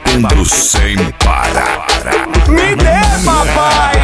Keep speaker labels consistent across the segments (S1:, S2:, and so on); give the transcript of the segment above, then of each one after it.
S1: batendo sem parar.
S2: Me dê, papai!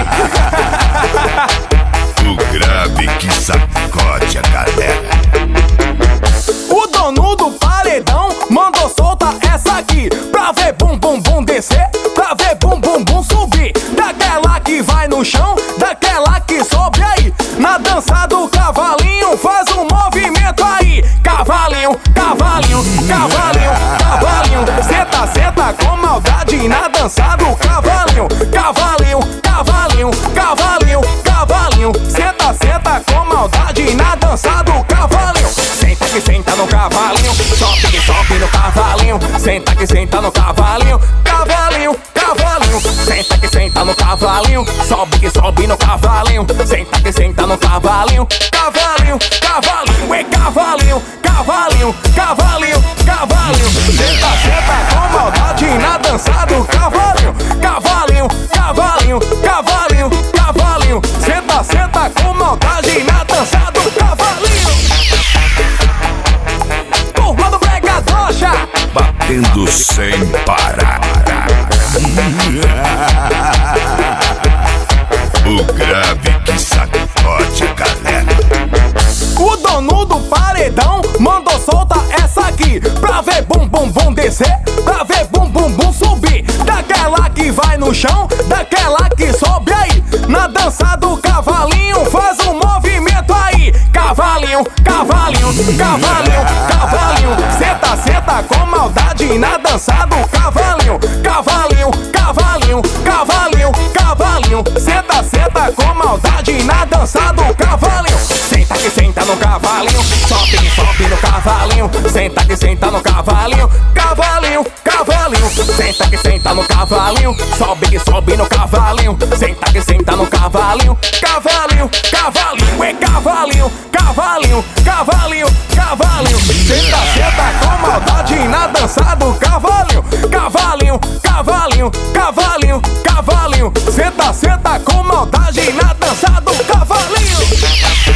S1: O grave que sacode a galera.
S2: O dono do paredão mandou soltar essa aqui, pra ver bum bum bum descer, pra ver bum bum bum subir. Daquela que vai no chão, daquela que sobe aí. Na dança do cavalinho, faz um movimento aí. Cavalinho, cavalinho, cavalinho, cavalinho. Senta, senta com maldade na dança do cavalinho. Cavalinho, cavalinho, cavalinho, cavalinho. Senta, senta com maldade na dança do cavalinho. Senta que senta no cavalinho, sobe que sobe no cavalinho. Senta que senta no cavalinho, cavalinho, cavalinho. Senta que senta no cavalinho, sobe que sobe no cavalinho. Senta que senta no cavalinho, cavalinho, cavalinho. E cavalinho, cavalinho, cavalinho, cavalinho. Senta, senta com maldade na dança do cavalinho. Cavalinho, cavalinho, cavalinho, cavalinho. Senta, senta com maldade na dança do cavalinho. Turma do Brega Doxa,
S1: Batendo sem parar. O grave que sacode a galera.
S2: o dono do paredão mandou soltar essa aqui, pra ver bum bum bum descer, pra ver bum bum bum subir. Daquela que vai no chão, daquela que sobe aí. Na dança do cavalinho, faz um movimento aí. Cavalinho, cavalinho, cavalinho, cavalinho. Senta, senta com maldade na dança do cavalinho. Cavalinho, cavalinho, cavalinho, cavalinho. Senta, senta com maldade na dança do cavalinho. Senta que senta no cavalinho, sobe que sobe no cavalinho. Senta que senta no cavalinho, cavalinho, cavalinho. Senta que senta no cavalinho, sobe que sobe no cavalinho. Senta que senta no cavalinho, cavalinho, cavalinho. E cavalinho, cavalinho, cavalinho, cavalinho. Senta, senta com maldade na dança do cavalinho. Cavalinho, cavalinho, cavalinho, cavalinho. Senta, senta com maldade na dança do cavalinho.